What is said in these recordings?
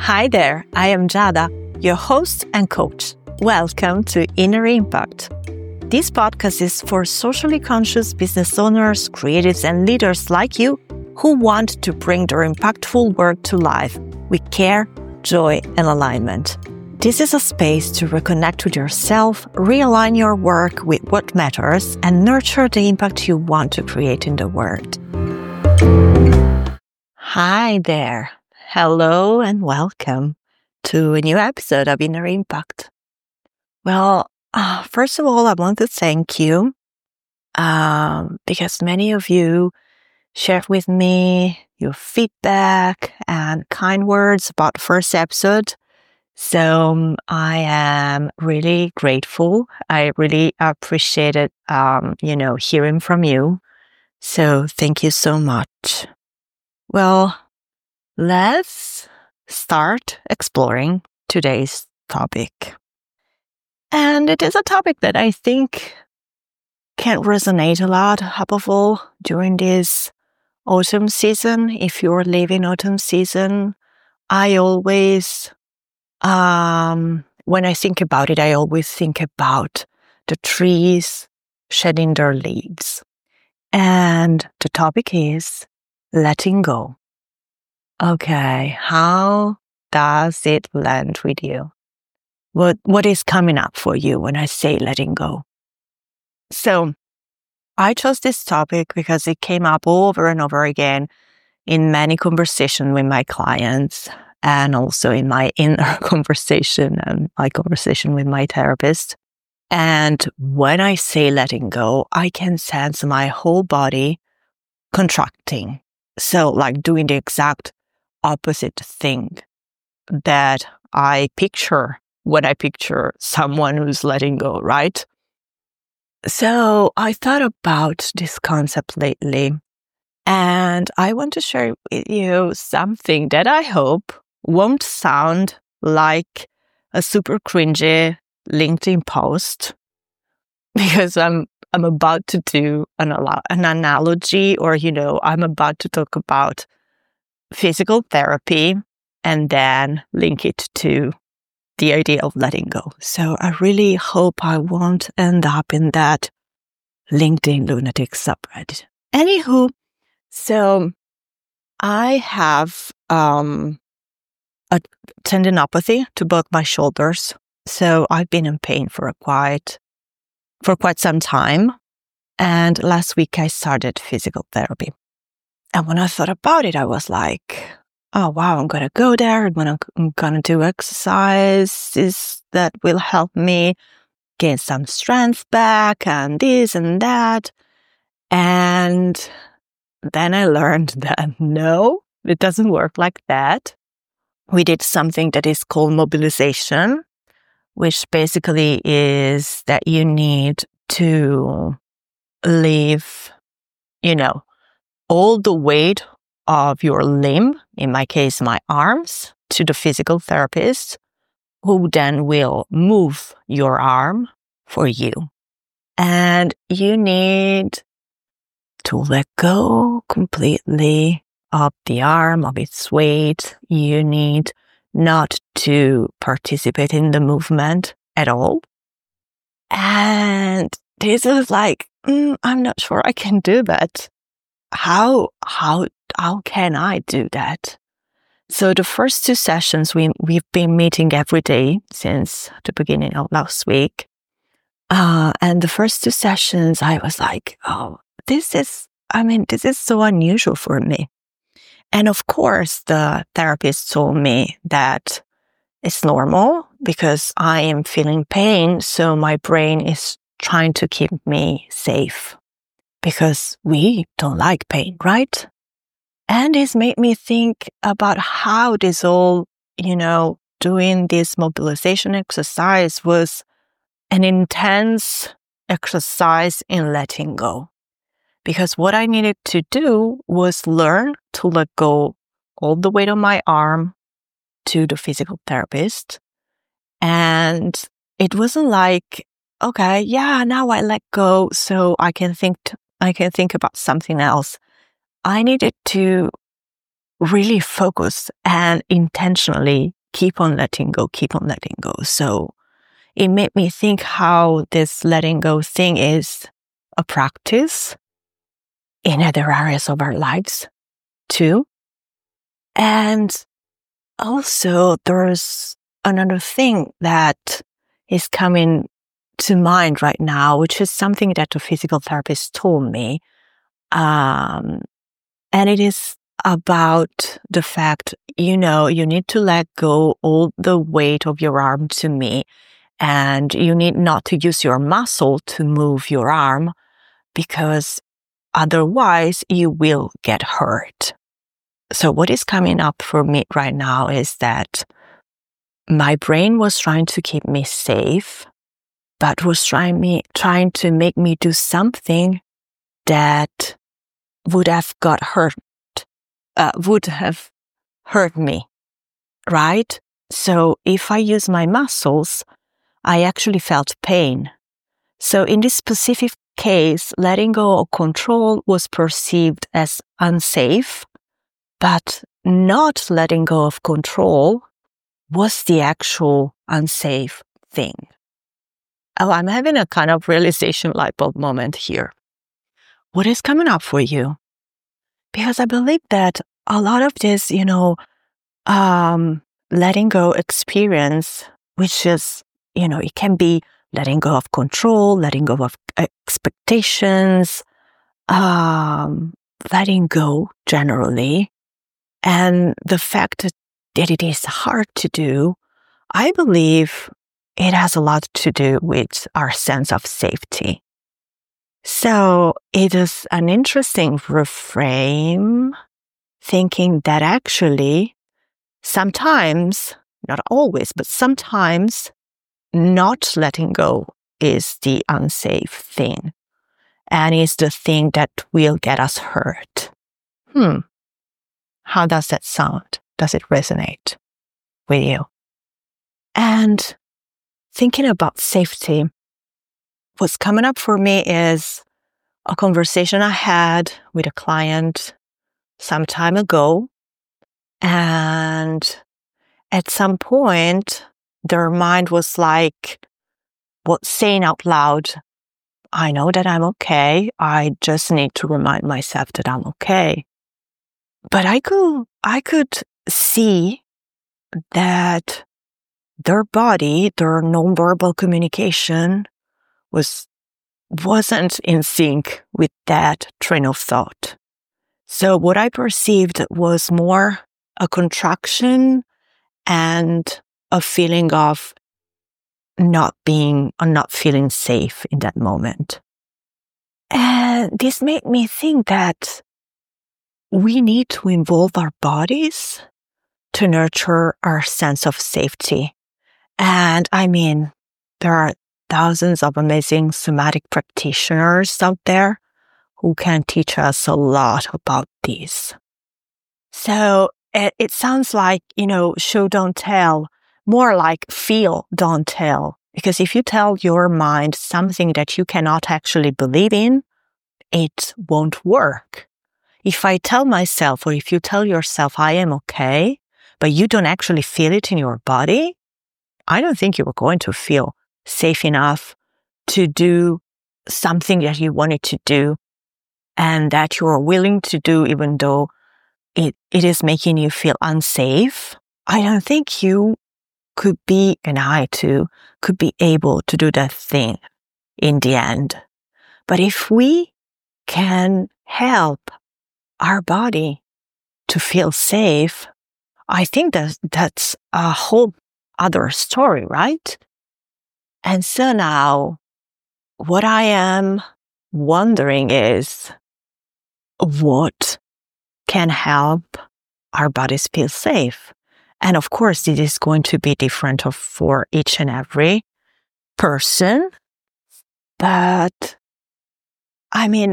Hi there, I am Jada, your host and coach. Welcome to Inner Impact. This podcast is for socially conscious business owners, creatives, and leaders like you who want to bring their impactful work to life with care, joy, and alignment. This is a space to reconnect with yourself, realign your work with what matters, and nurture the impact you want to create in the world. Hi there. Hello and welcome to a new episode of Inner Impact. Well, first of all, I want to thank you because many of you shared with me your feedback and kind words about the first episode. So I am really grateful. I really appreciated, hearing from you. So thank you so much. Well, let's start exploring today's topic. And it is a topic that I think can resonate a lot, above all during this autumn season. If you're living autumn season, I always, when I think about it, I always think about the trees shedding their leaves. And the topic is letting go. Okay, how does it land with you? What is coming up for you when I say letting go? So I chose this topic because it came up over and over again in many conversations with my clients and also in my inner conversation and my conversation with my therapist. And when I say letting go, I can sense my whole body contracting. So like doing the exact opposite thing that I picture when I picture someone who's letting go, right? So I thought about this concept lately, and I want to share with you something that I hope won't sound like a super cringy LinkedIn post, because I'm about to do an analogy, or I'm about to talk about physical therapy and then link it to the idea of letting go. So I really hope I won't end up in that LinkedIn lunatic subreddit. Anywho, so I have a tendinopathy to both my shoulders. So I've been in pain for quite some time. And last week I started physical therapy. And when I thought about it, I was like, oh, wow, I'm going to go there. I'm going to do exercises that will help me gain some strength back and this and that. And then I learned that no, it doesn't work like that. We did something that is called mobilization, which basically is that you need to leave, all the weight of your limb, in my case, my arms, to the physical therapist, who then will move your arm for you. And you need to let go completely of the arm, of its weight. You need not to participate in the movement at all. And this was like, I'm not sure I can do that. How can I do that? So the first two sessions, we've been meeting every day since the beginning of last week. And the first two sessions, I was like, oh, this is so unusual for me. And of course, the therapist told me that it's normal because I am feeling pain. So my brain is trying to keep me safe, because we don't like pain, right? And this made me think about how this all, doing this mobilization exercise was an intense exercise in letting go. Because what I needed to do was learn to let go all the weight of my arm to the physical therapist. And it wasn't like, okay, yeah, now I let go so I can think about something else. I needed to really focus and intentionally keep on letting go, keep on letting go. So it made me think how this letting go thing is a practice in other areas of our lives too. And also there's another thing that is coming to mind right now, which is something that a physical therapist told me. And it is about the fact, you need to let go all the weight of your arm to me. And you need not to use your muscle to move your arm because otherwise you will get hurt. So what is coming up for me right now is that my brain was trying to keep me safe, but was trying to make me do something that would have hurt me, right? So if I use my muscles, I actually felt pain. So in this specific case, letting go of control was perceived as unsafe, but not letting go of control was the actual unsafe thing. Oh, I'm having a kind of realization light bulb moment here. What is coming up for you? Because I believe that a lot of this, letting go experience, which is, it can be letting go of control, letting go of expectations, letting go generally. And the fact that it is hard to do, I believe it has a lot to do with our sense of safety. So it is an interesting reframe, thinking that actually sometimes, not always, but sometimes not letting go is the unsafe thing and is the thing that will get us hurt. How does that sound? Does it resonate with you? And thinking about safety, what's coming up for me is a conversation I had with a client some time ago. And at some point, their mind was like, saying out loud, I know that I'm okay. I just need to remind myself that I'm okay. But I could see that their body, their nonverbal communication wasn't in sync with that train of thought. So what I perceived was more a contraction and a feeling of not feeling safe in that moment. And this made me think that we need to involve our bodies to nurture our sense of safety. And I mean, there are thousands of amazing somatic practitioners out there who can teach us a lot about this. So it sounds like, show, don't tell, more like feel, don't tell. Because if you tell your mind something that you cannot actually believe in, it won't work. If I tell myself, or if you tell yourself, I am okay, but you don't actually feel it in your body, I don't think you're going to feel safe enough to do something that you wanted to do and that you're willing to do, even though it is making you feel unsafe. I don't think you could be, and I too, could be able to do that thing in the end. But if we can help our body to feel safe, I think that's a whole other story, right? And so now, what I am wondering is, what can help our bodies feel safe? And of course, it is going to be different for each and every person. But I mean,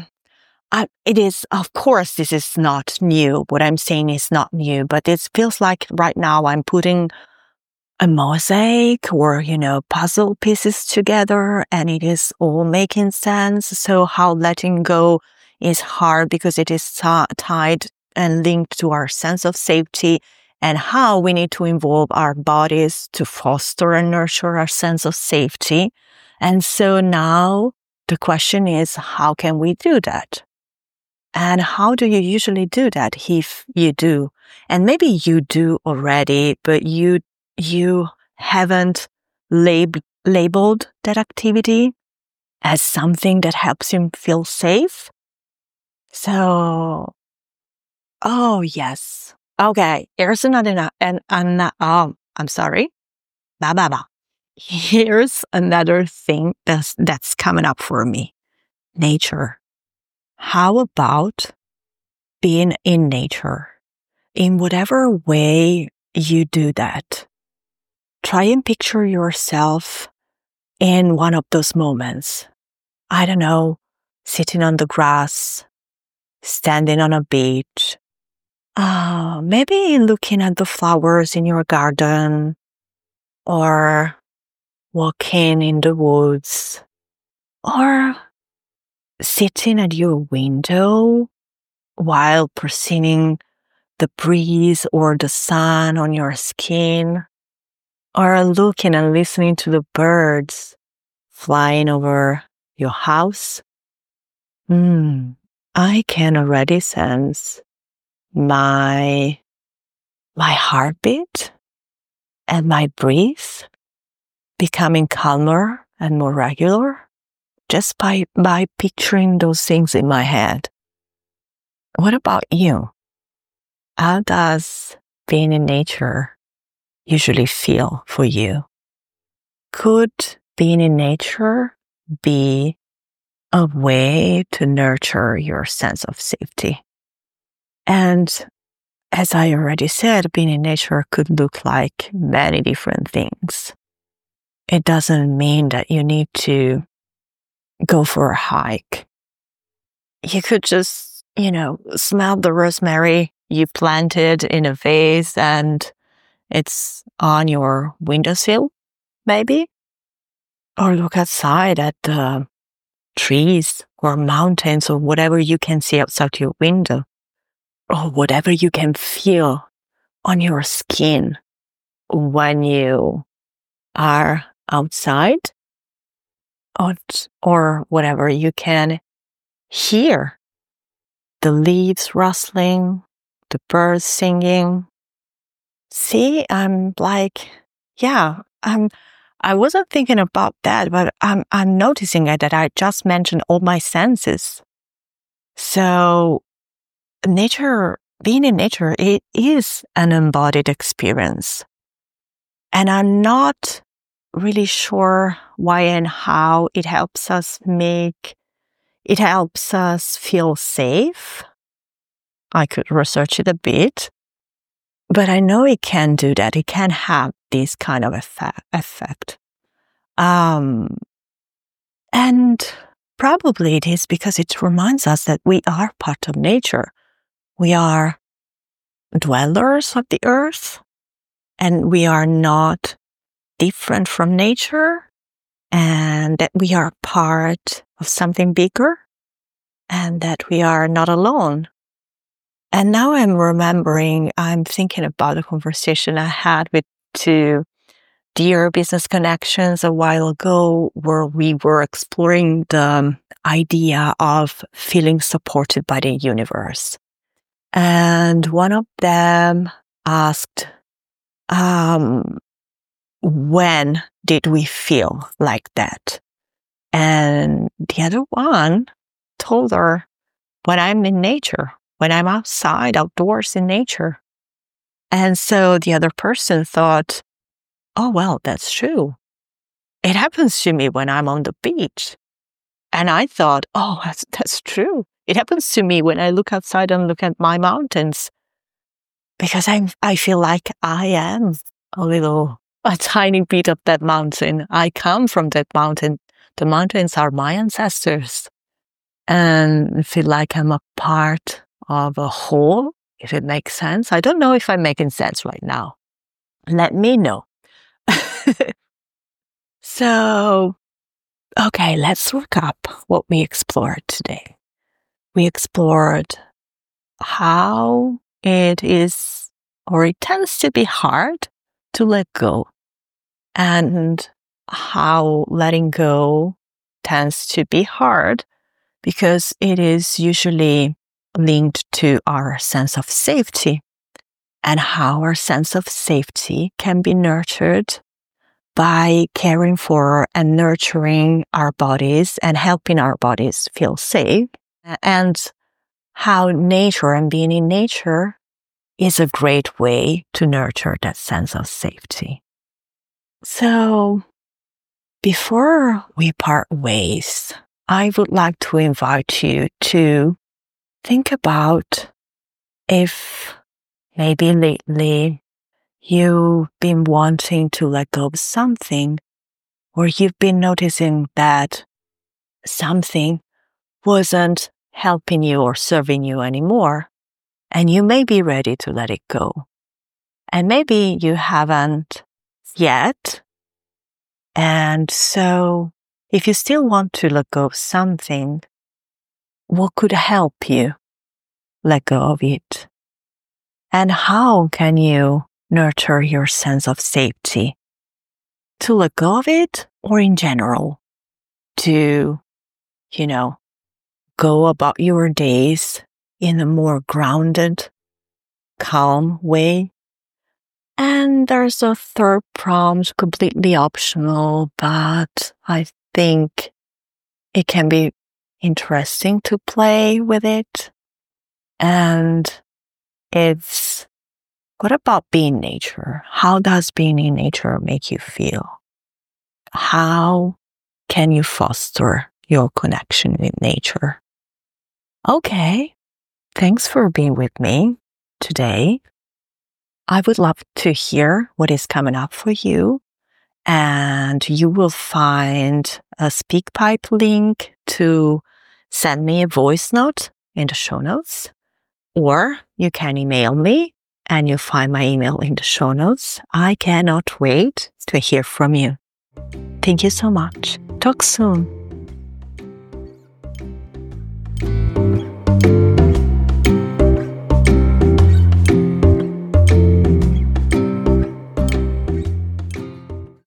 it is, of course, this is not new. What I'm saying is not new, but it feels like right now I'm putting a mosaic or, puzzle pieces together and it is all making sense. So how letting go is hard because it is tied and linked to our sense of safety. and how we need to involve our bodies to foster and nurture our sense of safety. And so now the question is, how can we do that? And how do you usually do that if you do? And maybe you do already, but you haven't labeled that activity as something that helps you feel safe. So, oh yes. Okay, here's another, I'm sorry. Here's another thing that's coming up for me. Nature. How about being in nature? In whatever way you do that, try and picture yourself in one of those moments. I don't know, sitting on the grass, standing on a beach, maybe looking at the flowers in your garden, or walking in the woods, or sitting at your window while perceiving the breeze or the sun on your skin, or looking and listening to the birds flying over your house. I can already sense my heartbeat and my breath becoming calmer and more regular just by picturing those things in my head. What about you? How does being in nature usually feel for you? Could being in nature be a way to nurture your sense of safety? And as I already said, being in nature could look like many different things. It doesn't mean that you need to go for a hike. You could just, smell the rosemary you planted in a vase and it's on your windowsill, maybe. Or look outside at the trees or mountains or whatever you can see outside your window. Or whatever you can feel on your skin when you are outside, or whatever you can hear. The leaves rustling, the birds singing. See, I wasn't thinking about that, but I'm noticing that I just mentioned all my senses. So being in nature, it is an embodied experience. And I'm not really sure why and how it helps us feel safe. I could research it a bit, but I know it can do that. It can have this kind of effect. And probably it is because it reminds us that we are part of nature. We are dwellers of the earth, and we are not different from nature, and that we are part of something bigger, and that we are not alone. And now I'm thinking about a conversation I had with two dear business connections a while ago, where we were exploring the idea of feeling supported by the universe. And one of them asked, when did we feel like that? And the other one told her, when I'm in nature, when I'm outdoors in nature. And so the other person thought, oh, well, that's true. It happens to me when I'm on the beach. And I thought, oh, that's true. It happens to me when I look outside and look at my mountains, because I feel like I am a tiny bit of that mountain. I come from that mountain. The mountains are my ancestors, and I feel like I'm a part of a whole, if it makes sense. I don't know if I'm making sense right now. Let me know. So, okay, let's look up what we explored today. We explored how it is or it tends to be hard to let go. And how letting go tends to be hard because it is usually linked to our sense of safety, and how our sense of safety can be nurtured by caring for and nurturing our bodies and helping our bodies feel safe, and how nature and being in nature is a great way to nurture that sense of safety. So, before we part ways, I would like to invite you to think about if maybe lately you've been wanting to let go of something, or you've been noticing that something wasn't helping you or serving you anymore, and you may be ready to let it go. And maybe you haven't yet. And so if you still want to let go of something, what could help you let go of it? And how can you nurture your sense of safety to let go of it, or in general to, go about your days in a more grounded, calm way? And there's a third prompt, completely optional, but I think it can be interesting to play with it. And it's, what about being in nature? How does being in nature make you feel? How can you foster your connection with nature? Okay, thanks for being with me today. I would love to hear what is coming up for you. And you will find a SpeakPipe link to send me a voice note in the show notes. Or you can email me, and you'll find my email in the show notes. I cannot wait to hear from you. Thank you so much. Talk soon.